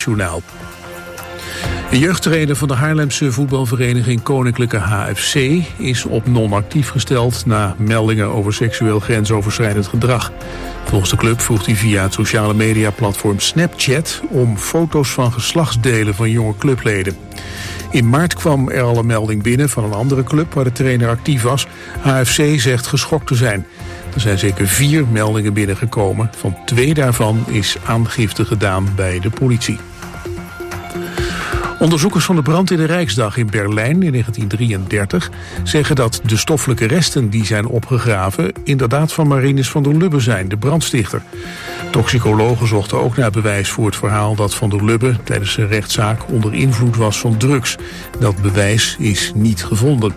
NOS-journaal. De jeugdtrainer van de Haarlemse voetbalvereniging Koninklijke HFC is op non-actief gesteld na meldingen over seksueel grensoverschrijdend gedrag. Volgens de club vroeg hij via het sociale mediaplatform Snapchat om foto's van geslachtsdelen van jonge clubleden. In maart kwam er al een melding binnen van een andere club waar de trainer actief was. HFC zegt geschokt te zijn. Er zijn zeker 4 meldingen binnengekomen. Van 2 daarvan is aangifte gedaan bij de politie. Onderzoekers van de brand in de Rijksdag in Berlijn in 1933 zeggen dat de stoffelijke resten die zijn opgegraven inderdaad van Marinus van der Lubbe zijn, de brandstichter. Toxicologen zochten ook naar bewijs voor het verhaal dat van der Lubbe tijdens zijn rechtszaak onder invloed was van drugs. Dat bewijs is niet gevonden.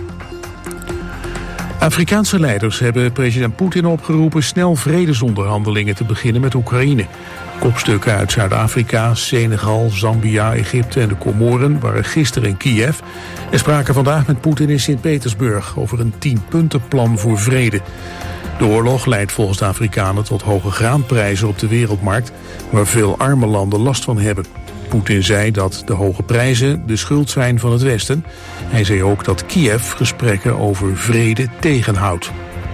Afrikaanse leiders hebben president Poetin opgeroepen snel vredesonderhandelingen te beginnen met Oekraïne. Kopstukken uit Zuid-Afrika, Senegal, Zambia, Egypte en de Comoren waren gisteren in Kiev en spraken vandaag met Poetin in Sint-Petersburg over een 10-puntenplan voor vrede. De oorlog leidt volgens de Afrikanen tot hoge graanprijzen op de wereldmarkt, waar veel arme landen last van hebben. Poetin zei dat de hoge prijzen de schuld zijn van het Westen. Hij zei ook dat Kiev gesprekken over vrede tegenhoudt.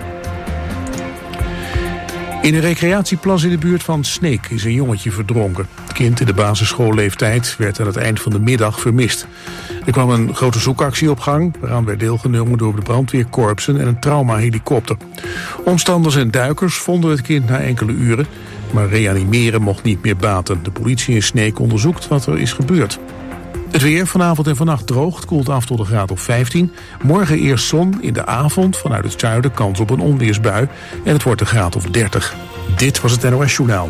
In een recreatieplas in de buurt van Sneek is een jongetje verdronken. Het kind in de basisschoolleeftijd werd aan het eind van de middag vermist. Er kwam een grote zoekactie op gang, waaraan werd deelgenomen door de brandweerkorpsen en een traumahelikopter. Omstanders en duikers vonden het kind na enkele uren, maar reanimeren mocht niet meer baten. De politie in Sneek onderzoekt wat er is gebeurd. Het weer vanavond en vannacht droog, het koelt af tot een graad of 15. Morgen eerst zon, in de avond vanuit het zuiden kans op een onweersbui. En het wordt een graad of 30. Dit was het NOS-journaal.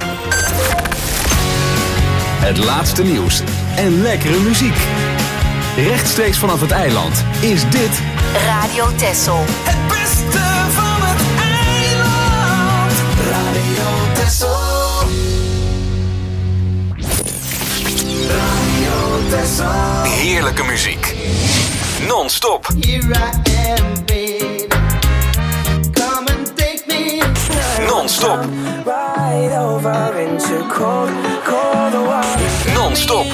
Het laatste nieuws en lekkere muziek. Rechtstreeks vanaf het eiland is dit Radio Texel. Het beste van het eiland. Radio Texel. heerlijke muziek. Non-stop. Non-stop. Non-stop.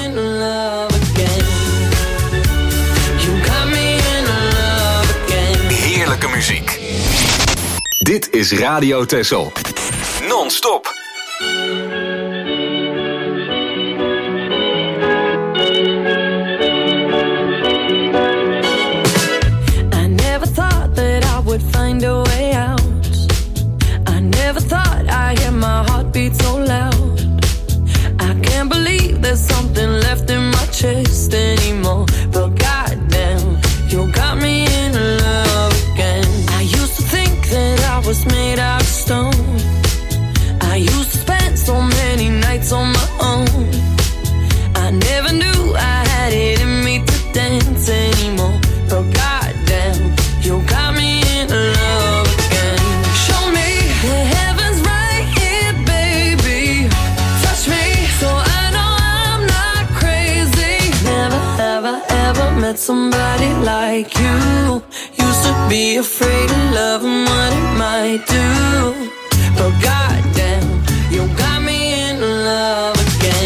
Heerlijke muziek. Dit is Radio Texel. Non-stop. Find a way out. I never thought I'd hear my heartbeat so loud. I can't believe there's something left in my chest anymore. But goddamn, you got me in love again. I used to think that I was made out of stone. I used to spend so many nights on my own. I never knew I had it in me to dance anymore. But goddamn, you got me in love again. Show me the heavens right here, baby. Touch me so I know I'm not crazy. Never, ever, ever met somebody like you. Used to be afraid of love and what it might do. But goddamn, you got me in love again.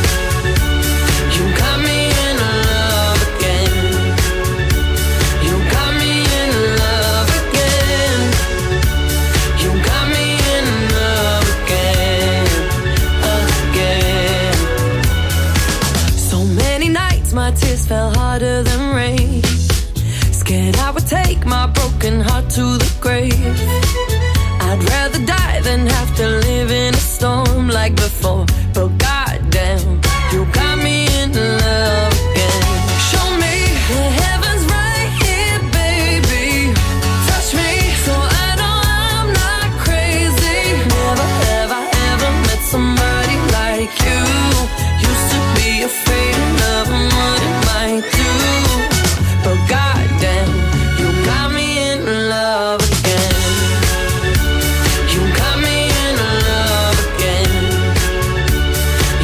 You got me in love again. You got me in love again. You got me in love again, again. So many nights my tears fell harder than rain. Scared I would take my broken heart to the grave. I'd rather die than have to live in a storm like before. But goddamn, you got me in love again. Show me the heavens right here, baby. Touch me so I know I'm not crazy. Never, ever, ever met somebody like you. Used to be afraid of love and what it might do. But goddamn, you got me in love again. You got me in love again.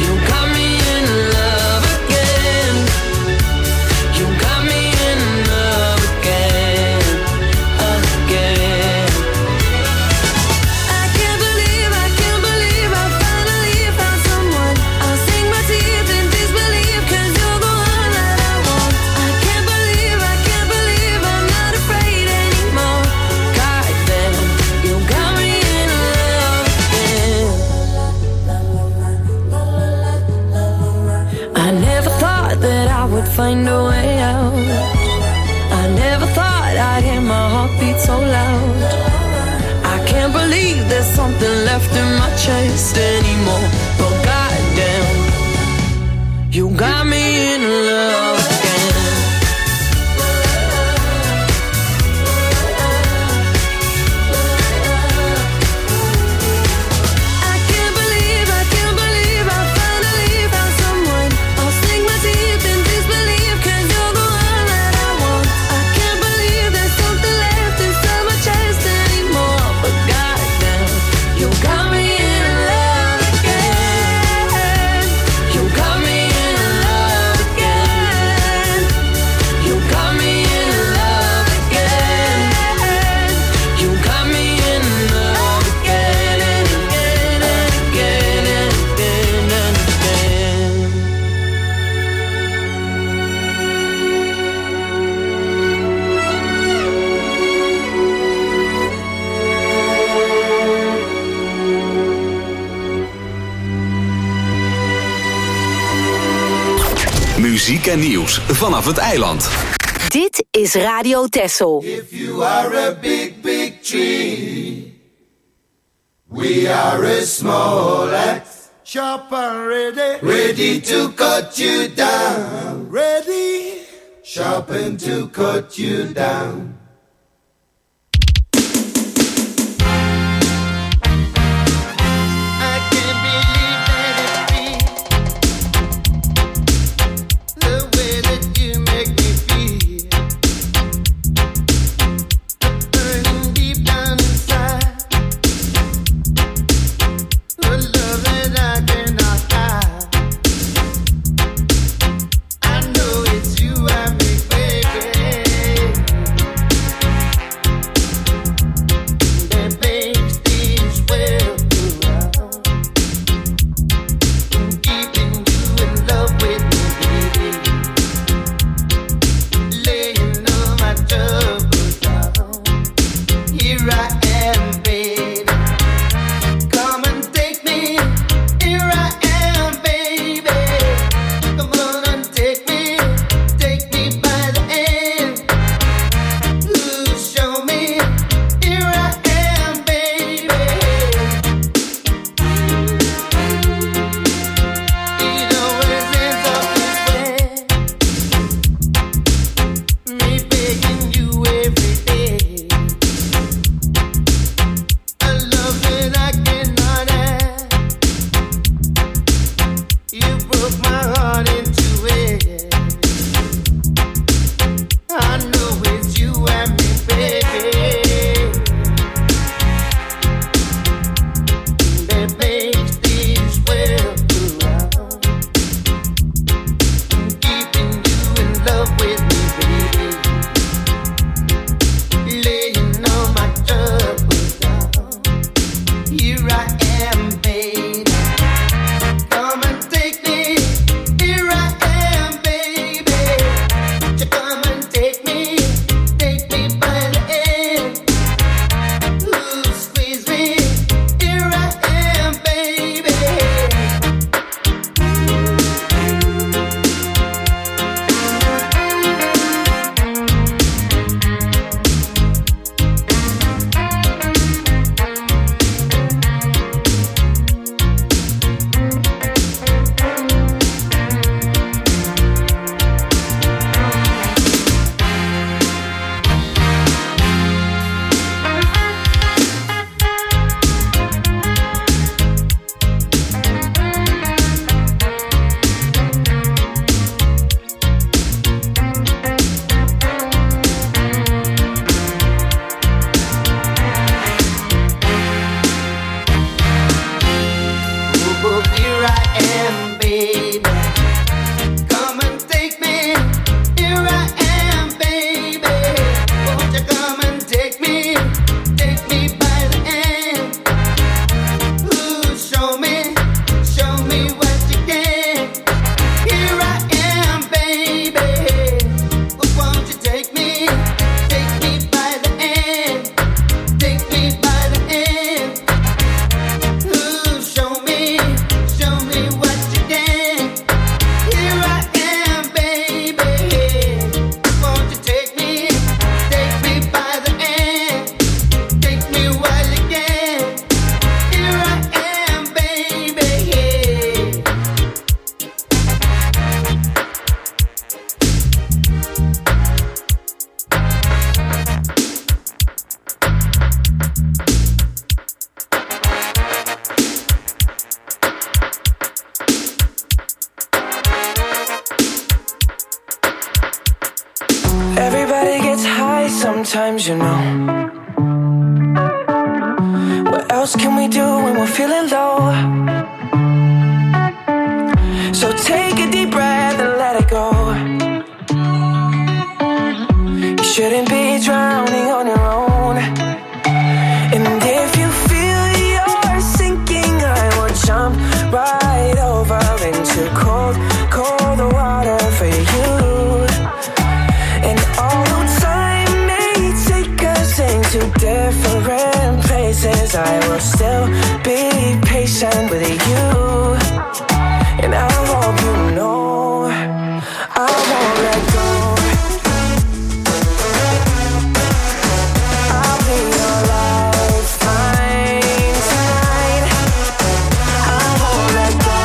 find a way out. I never thought I'd hear my heartbeat so loud. I can't believe there's something left in my chest anymore. But goddamn, you got me in love again. Muziek en nieuws vanaf het eiland. Dit is Radio Texel. If you are a big, big tree, we are a small axe. Sharp and ready, ready to cut you down. Ready, sharpened to cut you down. sometimes, you know. What else can we do when we're feeling low? So take a deep breath and let it go. You shouldn't be drowning on your own. And if you feel you're sinking, I will jump right over into cold, cold water for you. And although time may take us into different places, I will still be patient with you. And I hope you know I won't let go. I'll be your lifeline tonight. I won't let go.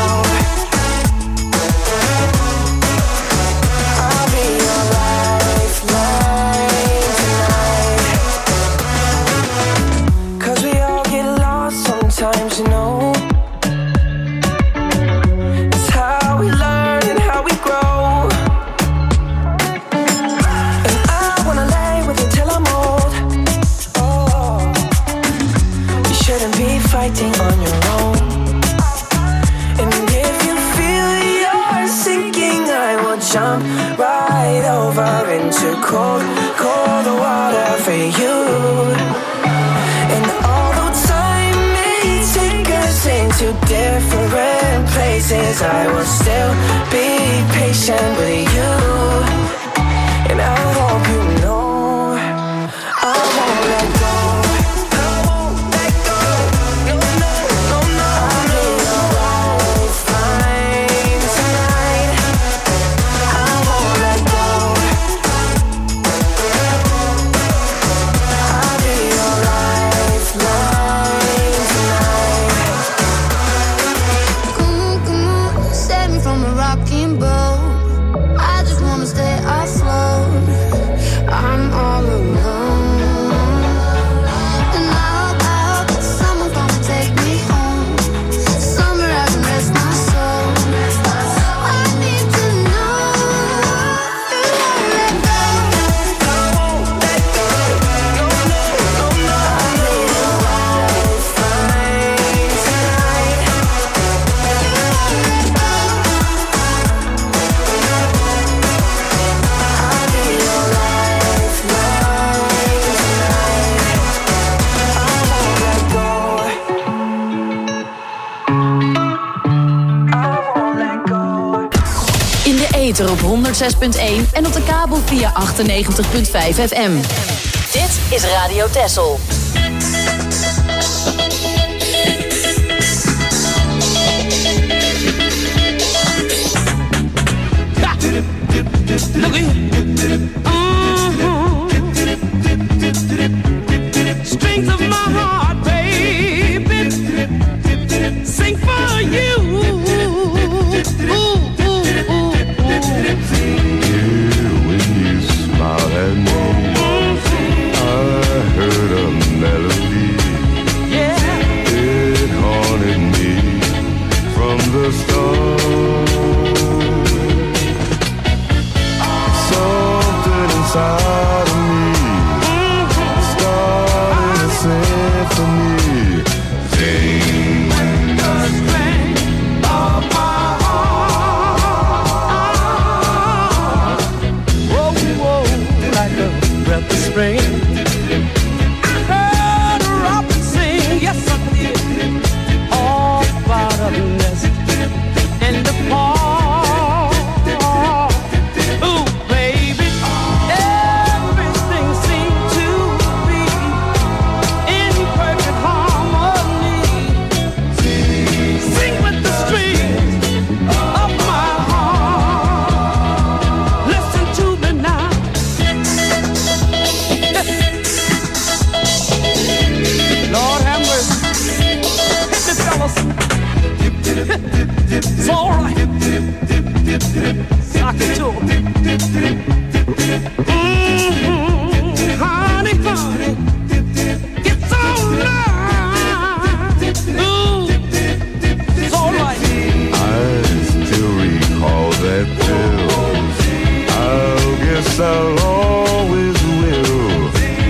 I'll be your lifeline tonight. 'Cause we all get lost sometimes, you know. Fighting on your own. And if you feel you're sinking, I will jump right over into cold, cold water for you. And although time may take us into different places, I will still be patient with you. And I hope you know I won't let go. Op 106.1 en op de kabel via 98.5 FM. Dit is Radio Texel. Strings of my heart, baby, sing for you. At me, I heard a melody. Yeah, it haunted me from the start. Something inside of me started a symphony. Sing the string of my heart. Whoa, whoa. Like a breath of spring, I heard a robin sing. Yes, I did. All about a nest in the park. Ooh, baby, everything seemed to be in perfect harmony. Sing with the strings of my heart. Listen to me now. Lord have mercy. Hit me, fellas. It's all right. Sock it to 'em. Honey, honey. It's all right. Ooh, it's all right. I still recall that pill. I guess I'll always will.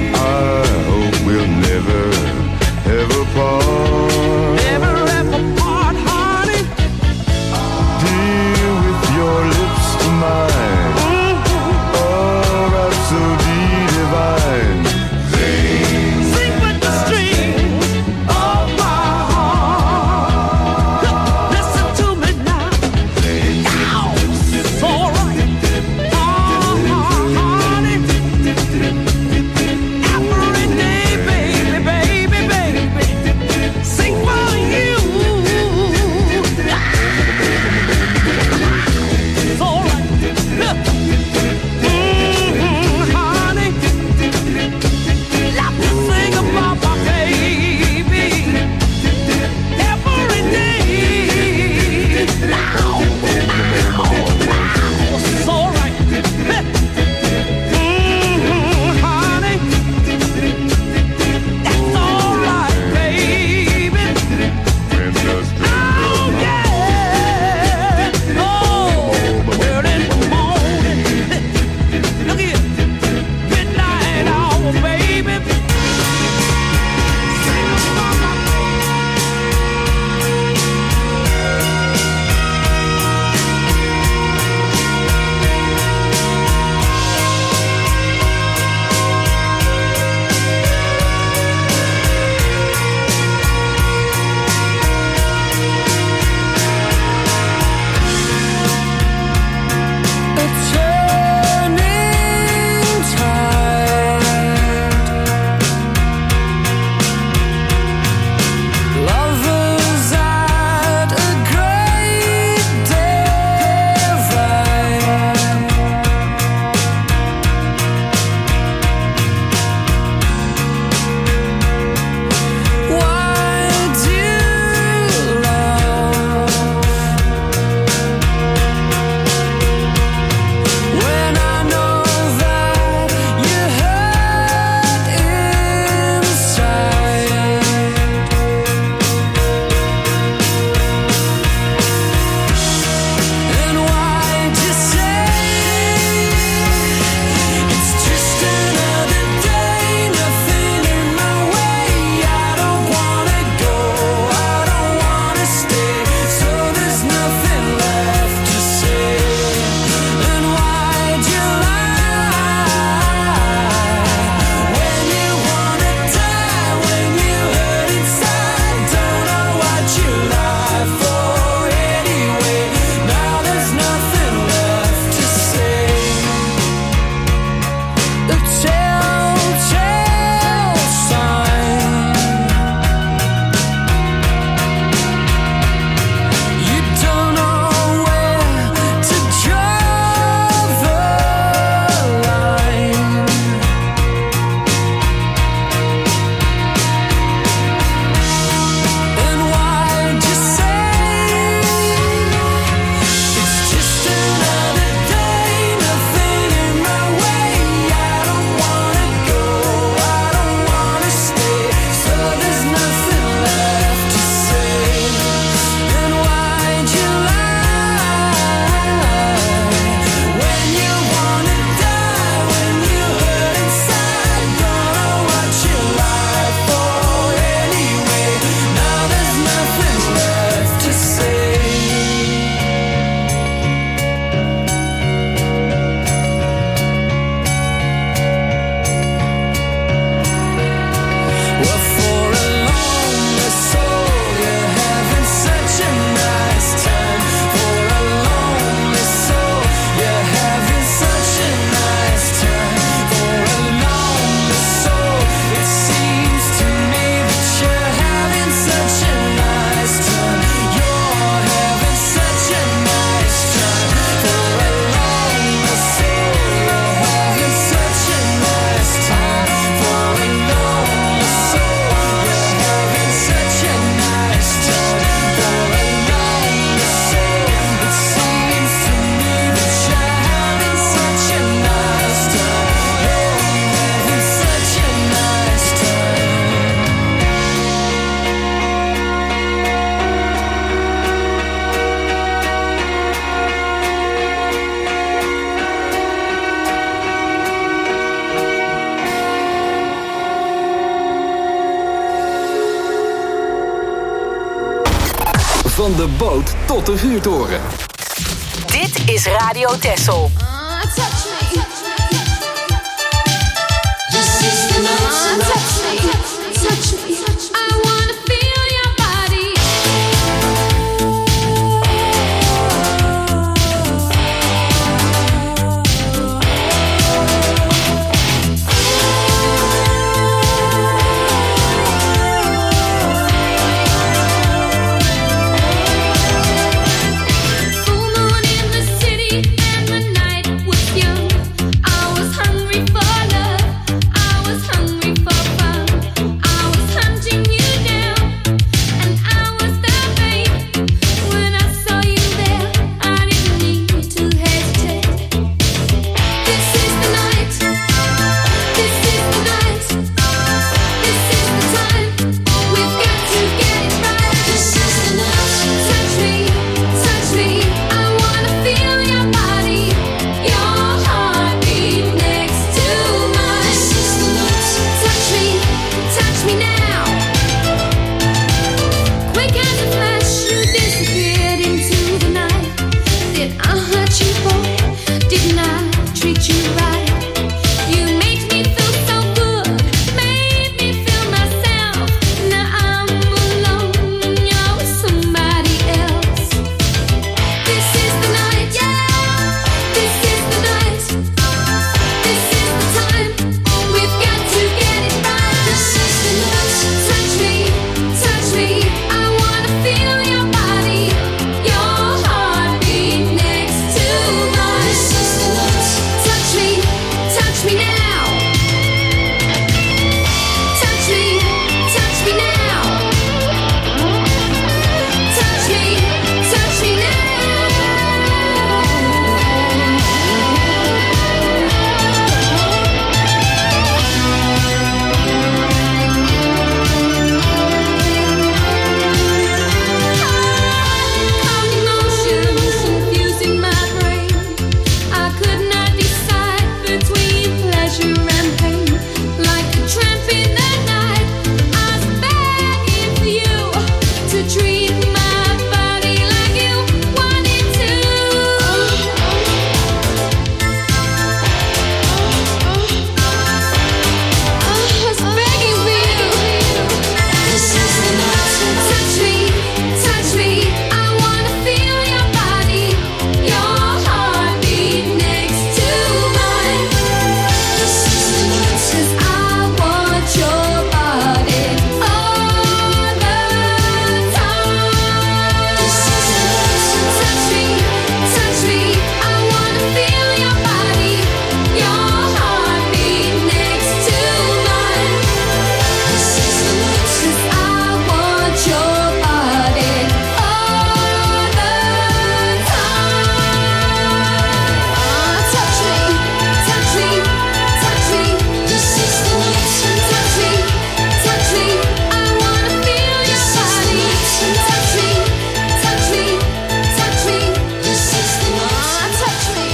Van de boot tot de vuurtoren. Dit is Radio Texel. Touch me. This is the night. Touch me. Touch me. I wanna feel your body. Full moon in the city and the night was young. I was hungry for love. I was hungry for fun. I was hunting you down, and I was the babe. When I saw you there, I didn't need to hesitate. This is the night. This is the night. This is the time. We've got to get it right. This is the night. Touch me, touch me. I wanna feel your body, your heartbeat next to mine. This is the night. Touch me now. Quick as a flash, you disappeared into the night. Did I hurt you, boy? Didn't I treat you right? You made me feel so good, made me feel myself. Now I'm alone and you're with somebody else. This is the night, yeah. This is the night. This is the time. We've got to get it right. This is the night. Touch me, touch me. I wanna feel your body, your heartbeat next to mine. This is the night. Touch me now. Touch me now. Touch me now. Cold emotions confusing my brain. I could not decide between pleasure and pain. Like a tramp in the night, I was begging for you to treat my body like you wanted to. I was begging for you. This is the night. Touch me. I wanna feel your body, your heartbeat next to mine. This is the night. 'Cause I want your body all the time. This is the night. Touch me. I wanna feel your body, your heartbeat next to mine. This is the night. 'Cause I want your body all the time. Touch me. This is the night. Touch me. I wanna feel your body. Touch me. This is the night. Touch me.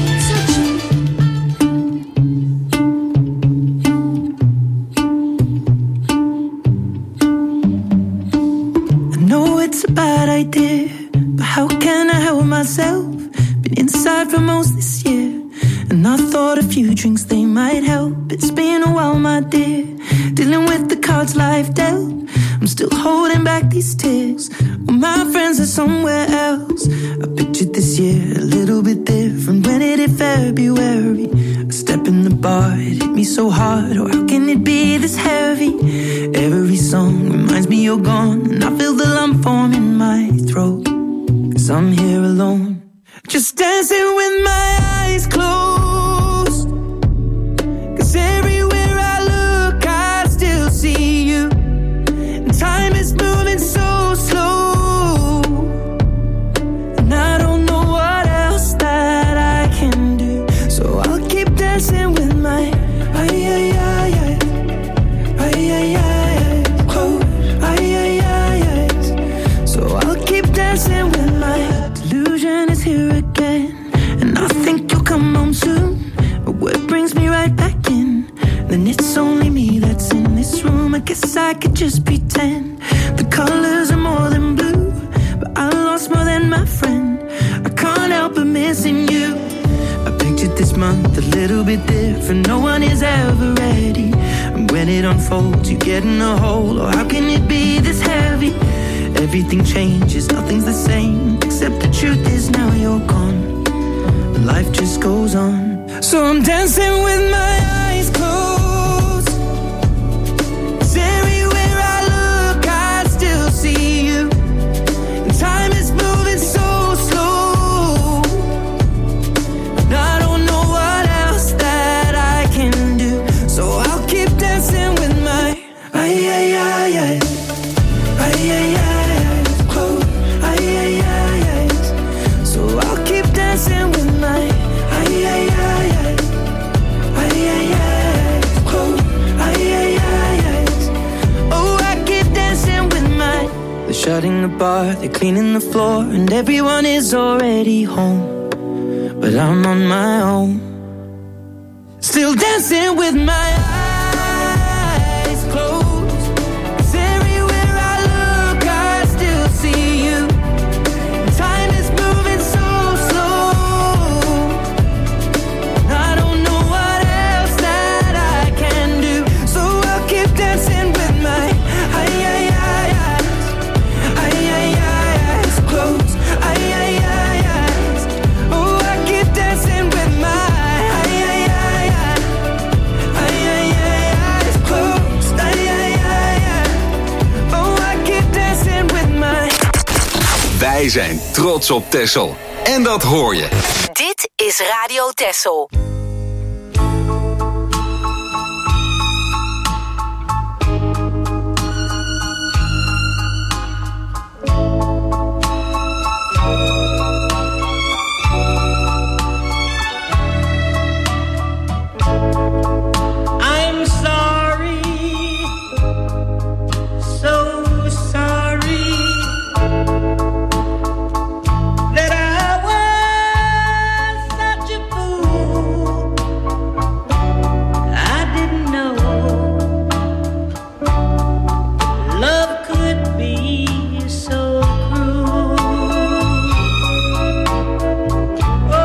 I know it's a bad idea, but how can I help myself? Been inside for most this year, and I thought a few drinks they might help. It's been a while, my dear, dealing with the cards life dealt. I'm still holding back these tears. Well, my friends are somewhere else. I pictured this year a little bit different. When it hit February, a step in the bar, it hit me so hard. Oh, how can it be this heavy? Every song reminds me you're gone, and I feel the lump form in my throat. 'Cause I'm here alone, just dancing with my eyes closed. 'Cause everywhere I look, I still see you. And time is moving so slow, and I don't know what else that I can do. So I'll keep dancing with my close. So I'll keep dancing with my delusion is here again, and I think you'll come home soon. But what brings me right back in? Then it's only me that's in this room. I guess I could just pretend the colors are more than blue, but I this month a little bit different. No one is ever ready. And when it unfolds, you get in a hole. Oh, how can it be this heavy? Everything changes, nothing's the same. Except the truth is now you're gone. And life just goes on. So I'm dancing with my eyes closed. 'Cause everywhere I look, I still see you. And time is moving so slow. And I don't know what else that I can do. So I'll keep dancing with my eyes closed. So I'll keep dancing with my eyes closed. Oh, I keep dancing with my. They're shutting the bar, they're cleaning the floor, and everyone is already home. But I'm on my own, still dancing with my eyes closed. 'Cause everywhere I look, I still see you. Time is moving so slow. I don't know what else that I can do. So I'll keep dancing with my eyes closed. Oh, I keep dancing with my eyes closed. Oh, I keep dancing with my. Wij zijn trots op Texel. En dat hoor je. Dit is Radio Texel. I'm sorry, so sorry that I was such a fool. I didn't know love could be so cruel. Oh,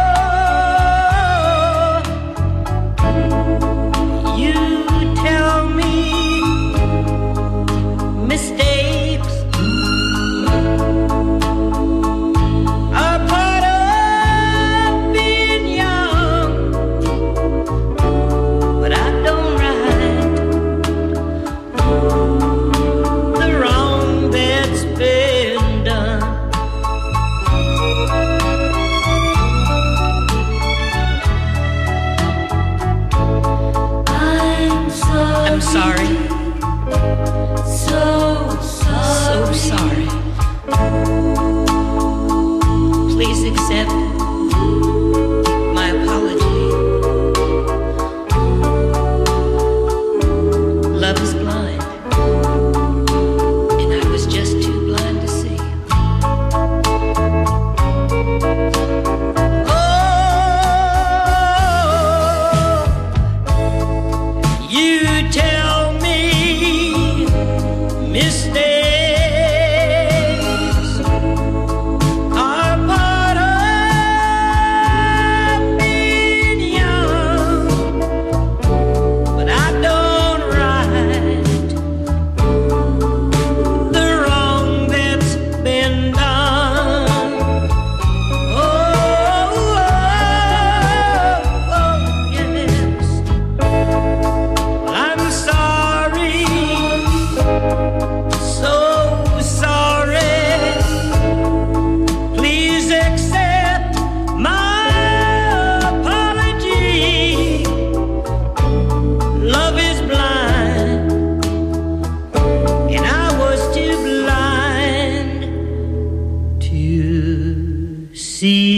you tell me mistakes are part of being young, but I don't right the wrong that's been done. I'm sorry. So sorry. Please accept my apology. Love is blind, and I was just too blind to see. Oh, you tell me mistakes are part of being young, but I don't right the wrong that's been done. Oh, yes. I'm sorry, so sorry. Please accept my apology. Love is blind, and I was too blind to see.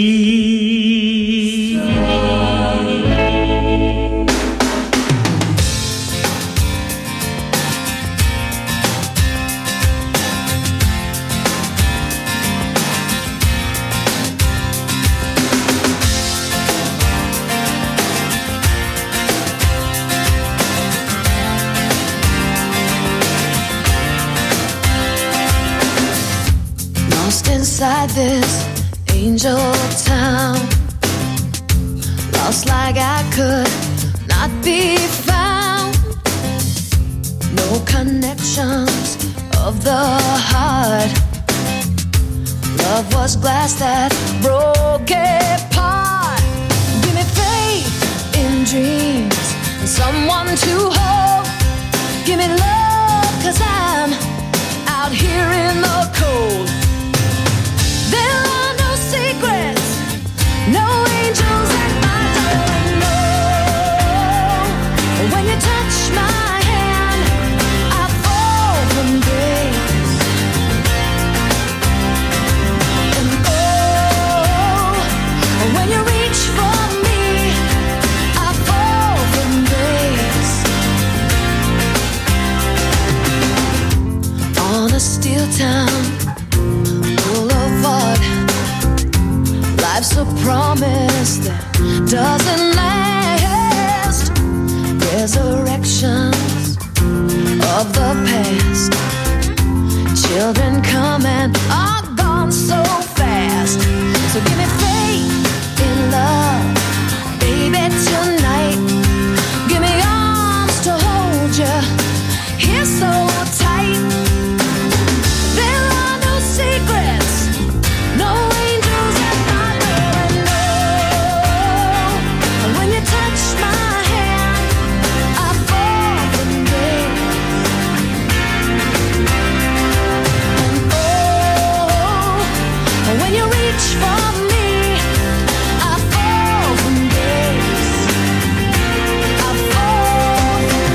Lost inside this angel town, lost Lost like I could not be found. No connections of the heart. Love was glass that broke apart. Give me faith in dreams and someone to hold. Give me love, 'cause I'm out here in the cold. There are no secrets, no angels at my door. No, when you touch my hand, I fall from grace. And oh, when you reach for me, I fall from grace. On a steel town boulevard, life's a promise that doesn't last. Resurrections of the past. Children come and are gone so fast. So give me faith in love, baby, tonight. Give me arms to hold you here so tight. There are no secrets, no angels at my door. No, when you touch my hand, I fall from grace. And oh, when you reach for me, I fall from grace. I fall from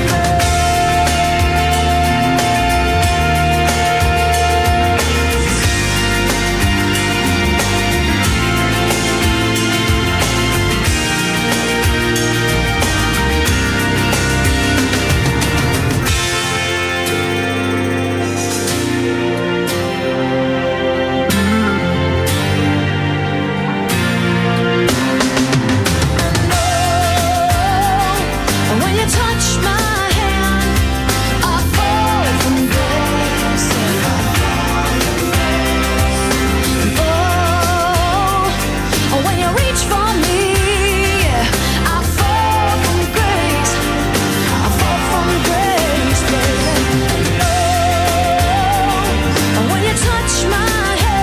when you touch my hand, I fall from grace. Oh, when you reach for me, I fall from grace. I fall from grace, baby. Oh, when you touch my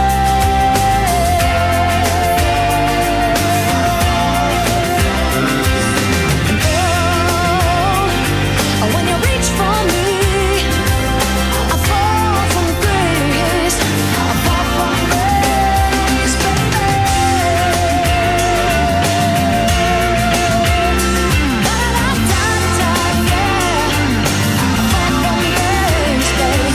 when you reach for me, I fall from grace. I fall from grace, baby. Da-da-da-da, yeah. I fall from grace, baby.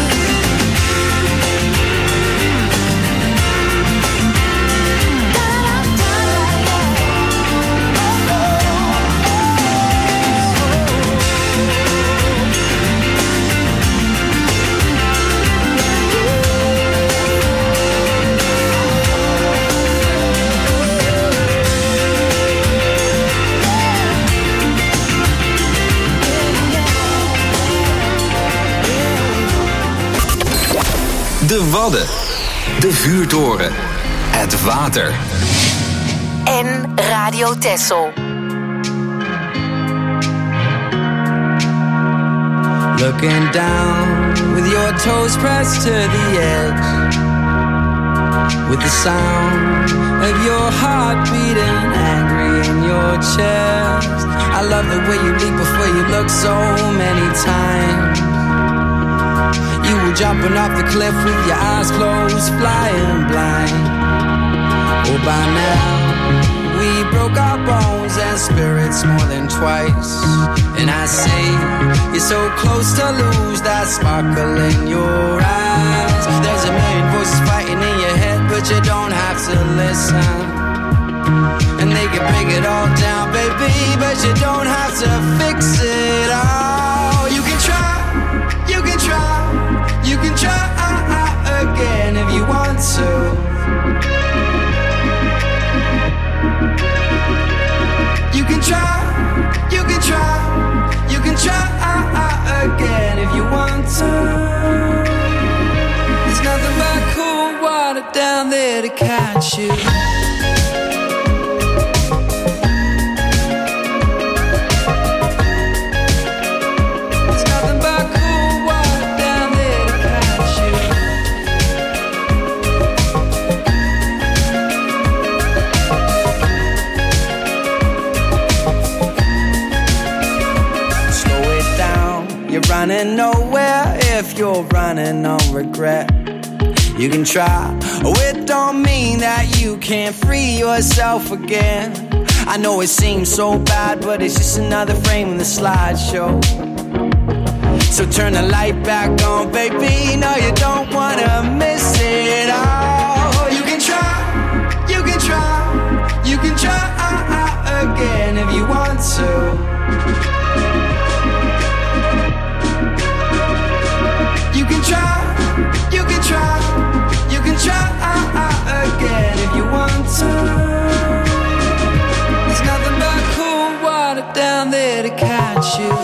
De Wadden, de vuurtoren, het water. En Radio Texel. Looking down with your toes pressed to the edge, with the sound of your heart beating angry in your chest. I love the way you leap before you look so many times. You were jumping off the cliff with your eyes closed, flying blind. Oh, by now we broke our bones and spirits more than twice. And I say, you're so close to lose that sparkle in your eyes. There's a million voices fighting in your head, but you don't have to listen. And they can break it all down, baby, but you don't have to fix it all. You can try, you can try, you can try again if you want to. You can try, you can try, you can try again if you want to. There's nothing but cool water down there to catch you. running nowhere if you're running on regret. You can try, oh it don't mean that you can't free yourself again. I know it seems so bad, but it's just another frame in the slideshow. So turn the light back on, baby, no you don't wanna miss it all. You can try, you can try, you can try again if you want to. You can try, you can try, you can try again if you want to. There's nothing but cool water down there to catch you.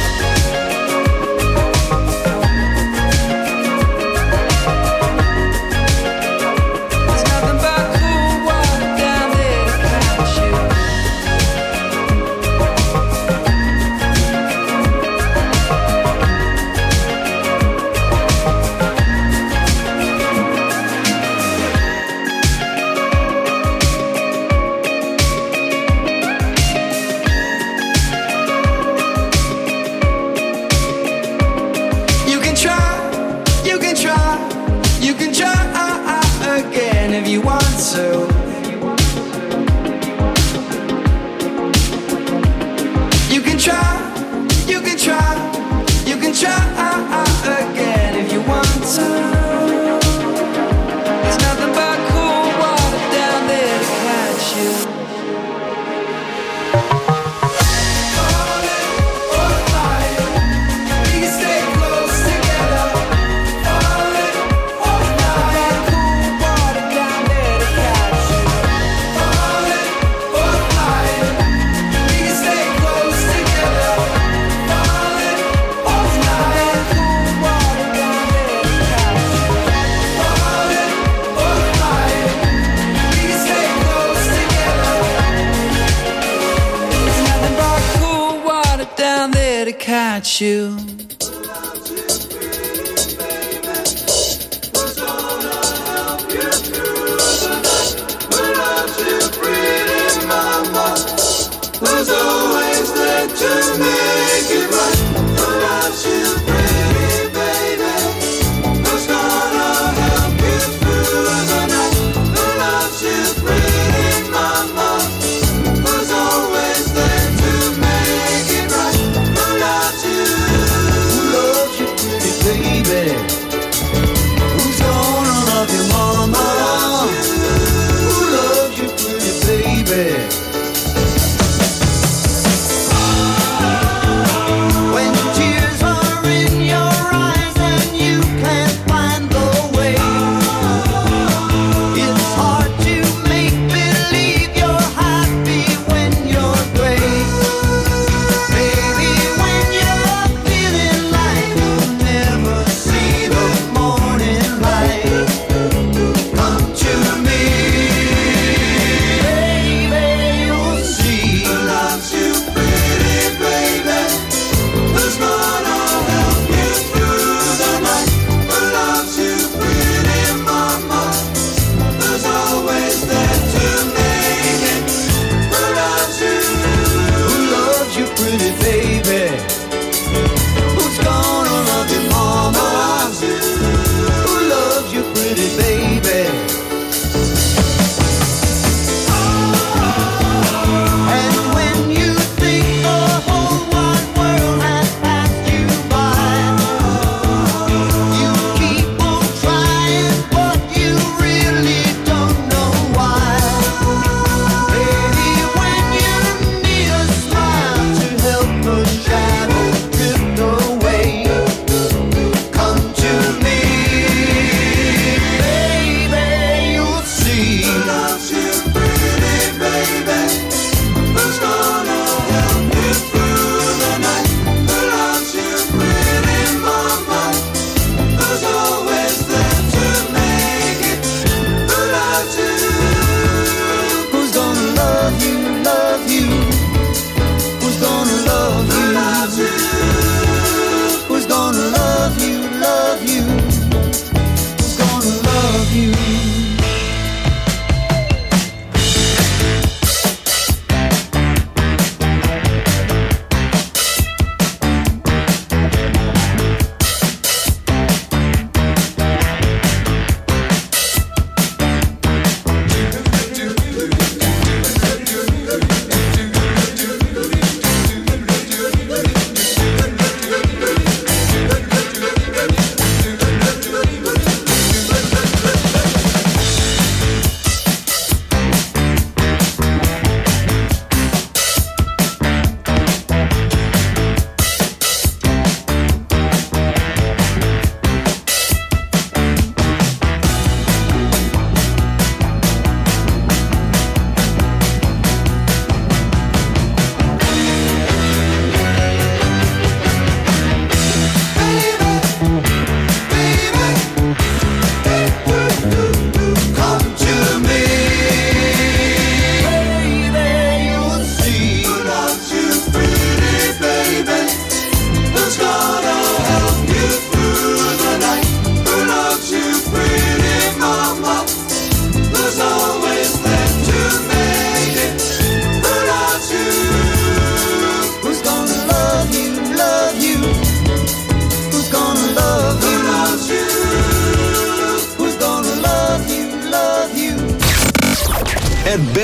You. Who's always there to make it right? Who loves you, pretty baby? Who's gonna help you through the night? Who loves you, pretty mama? Who's always there to make it right? Who loves you? Who loves you, pretty baby? Who's gonna love you, mama? Who loves you, pretty baby?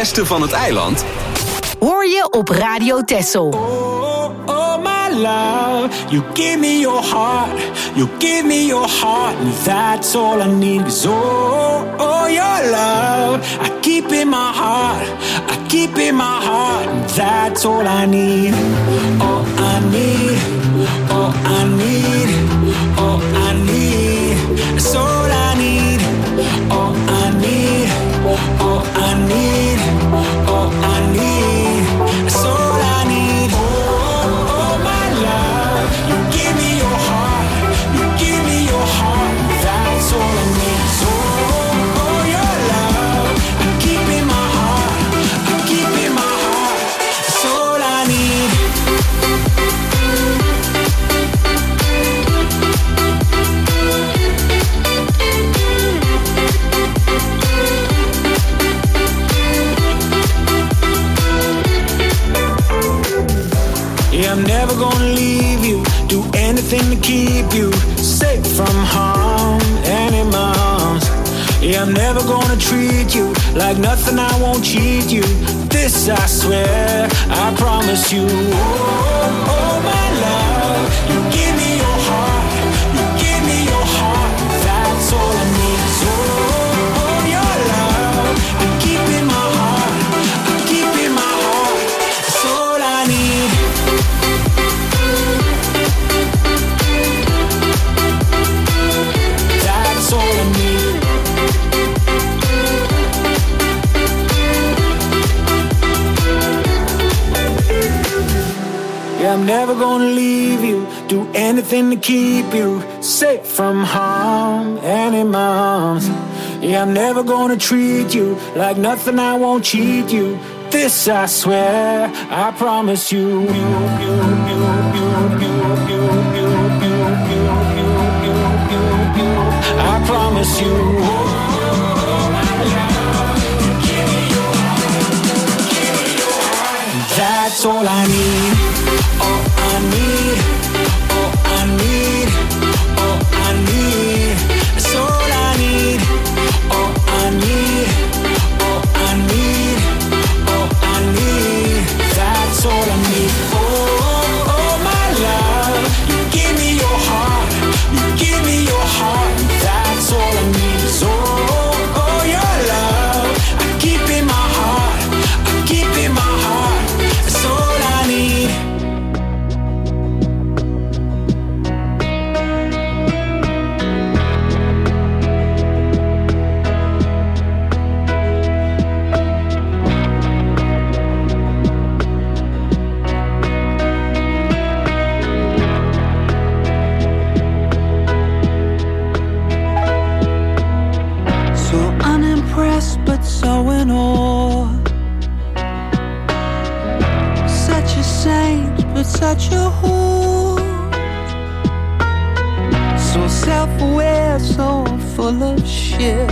beste van het eiland hoor je op Radio Texel. Oh my love, you give me your heart, you give me your heart, and that's all I need. 'Cause oh your love, I keep in my heart, I keep in my heart, and that's all I need. All I need, all I need, all I need, that's all I need. All I need, all I need, all I need, that's all I need. Oh my love, you give me your heart, you give me your heart, that's all I need. So your love, I keep in my heart, I keep in my heart, that's all I need. Yeah, I'm never gonna leave you, do anything to keep you safe from harm and in my arms. Yeah, I'm never gonna treat you like nothing, I won't cheat you. This I swear, I promise you. Oh my love, you give me your heart, you give me your heart, that's all I need. So your love, I keep in my heart, I keep in my heart, that's all I need. That's all I need. Yeah, I'm never gonna leave you, do anything to keep you safe from harm and in my arms. Yeah, I'm never gonna treat you like nothing, I won't cheat you. This I swear, I promise you. I promise you. That's all I need. All I need. All I need. All I need. That's all I need. All I need. All I need. All I need. That's all I need. Oh my love, you give me your heart, you give me your heart, that's all I need. So your love, I keep in my heart, I keep in my heart, that's all I need. But so in awe, such a saint, but such a whore. So self-aware, so full of shit.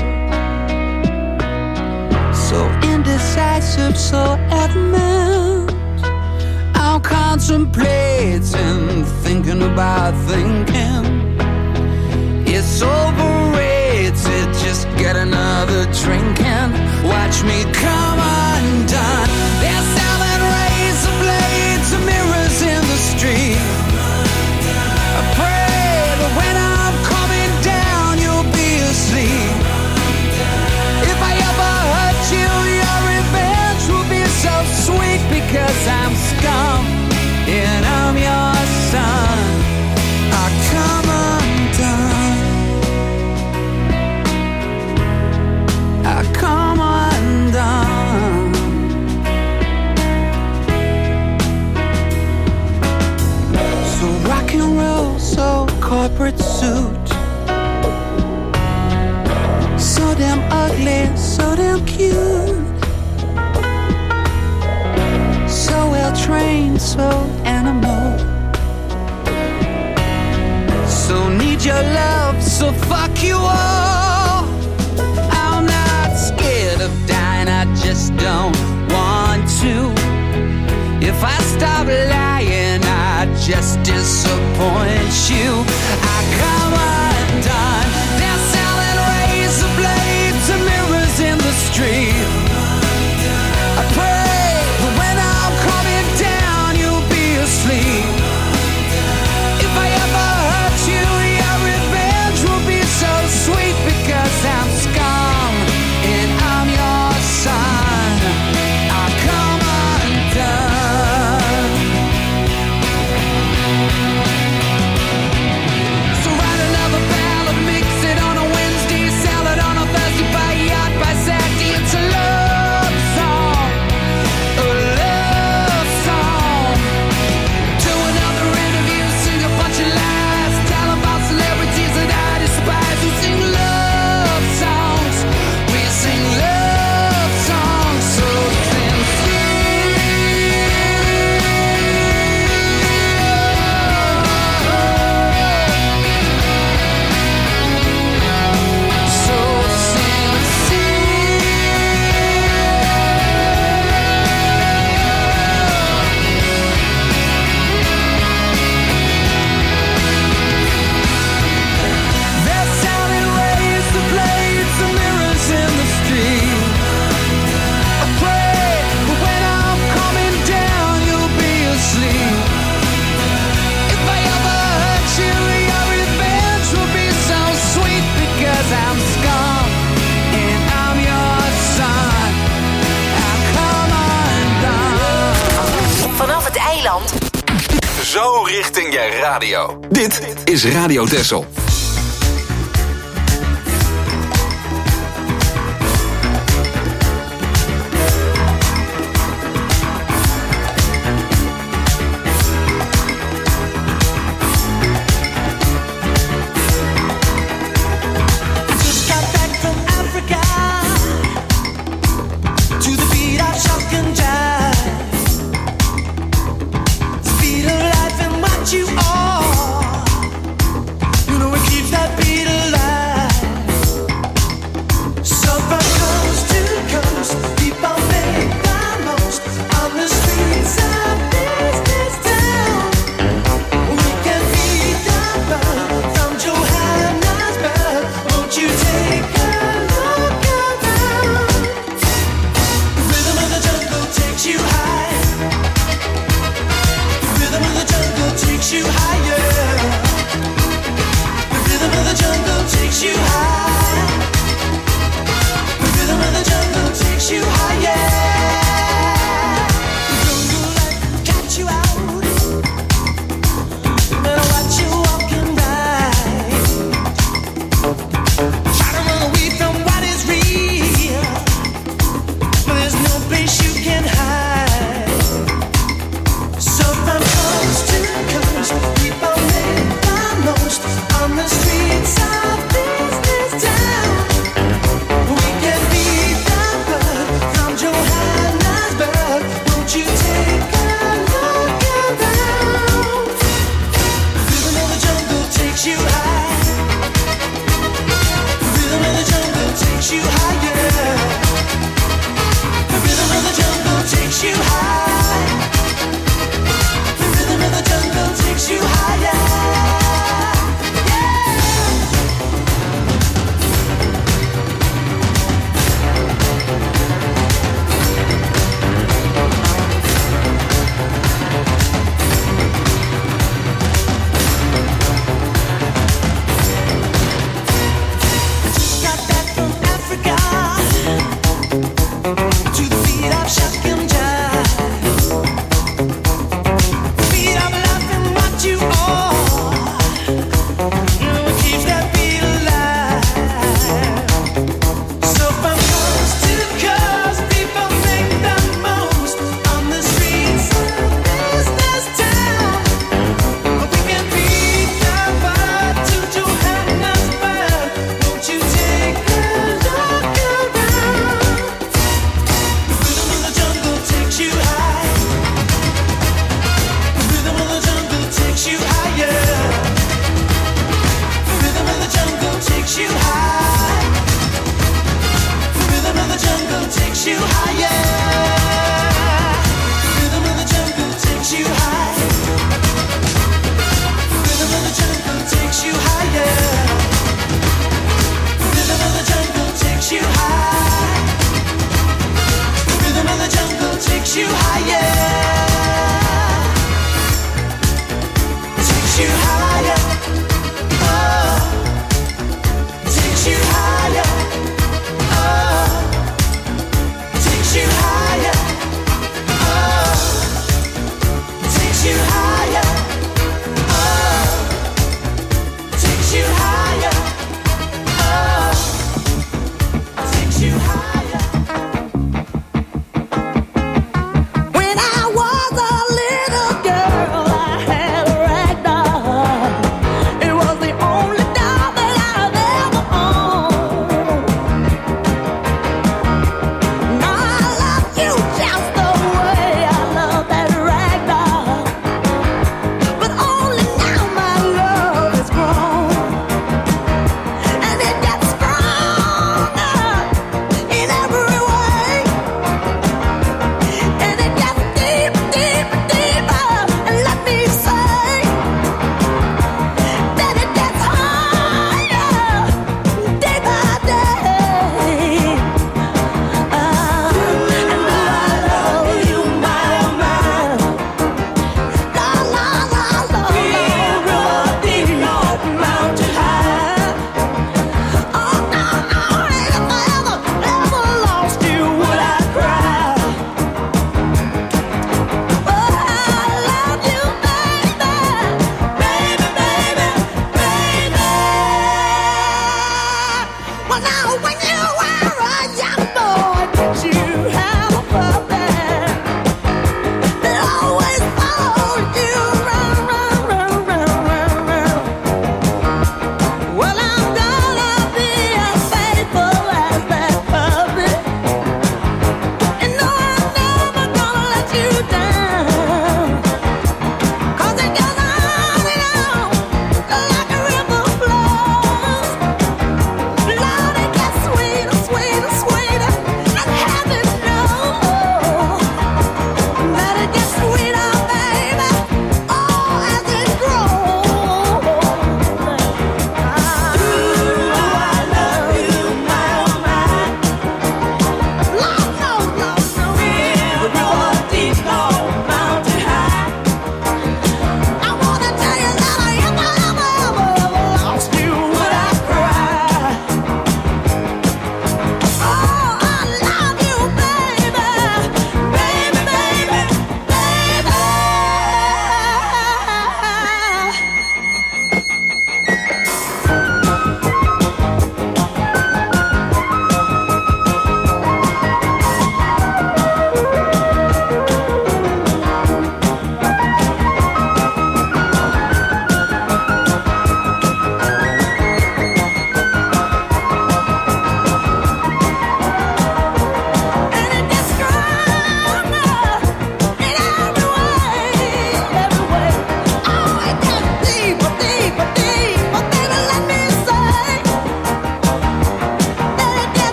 So indecisive, so adamant. I'm contemplating, thinking about thinking. It's overrated, just get another drink and watch me come undone. They're selling razor blades and mirrors in the street. I pray that when I'm coming down, you'll be asleep. If I ever hurt you, your revenge will be so sweet, because I'm scum and I'm your son. I come undone. I come undone. So rock and roll, so corporate suit, so damn ugly, so damn cute, so well trained, so animal, so need your love, so fuck you all. I'm not scared of dying, I just don't want to. If I stop lying, I just disappoint you. I come undone. They're selling razor blades and mirrors in the street. Nederland. Zo richting je radio. Dit is Radio Texel. You are, you know, it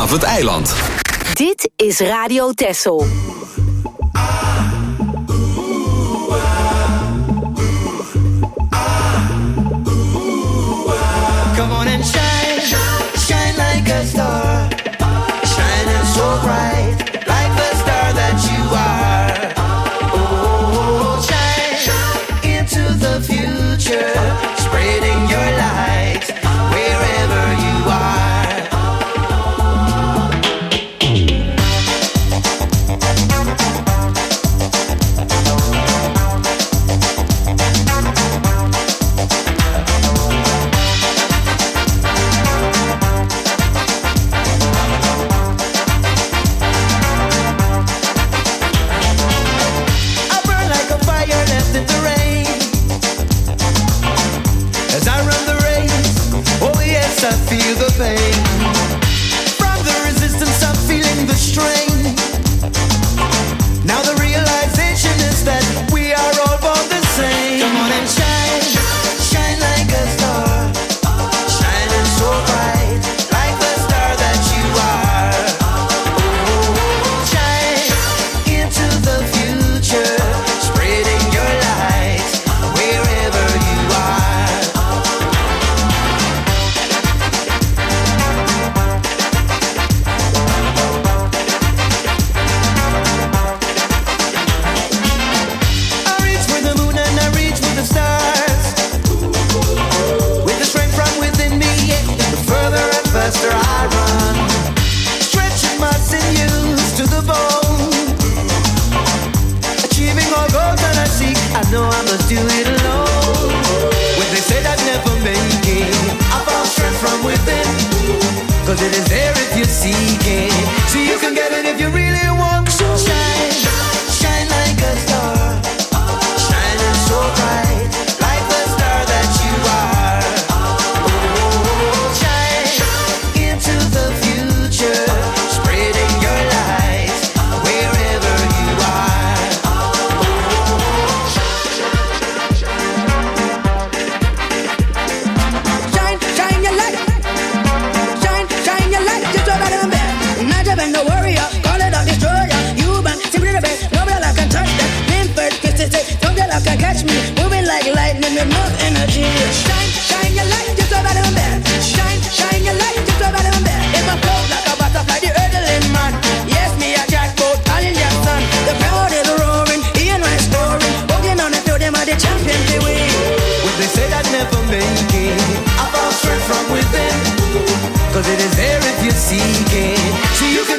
vanaf het eiland. Dit is Radio Texel. Come on and shine, shine like a star, shining so bright, like the star that you are. Oh, shine into the future, spreading your light wherever you are. I feel the pain. From the resistance I'm feeling the strain. Now the realization is that we are all born the same. Come on and shine, shine like a star, shining so bright, like the star that you are. Oh, shine into the future, spreading your light wherever you are. Faster I run, stretching my sinews to the bone, achieving all goals that I seek. I know I must do it alone. When they said I'd never make it, I found strength from within, 'cause it is there if you seek it.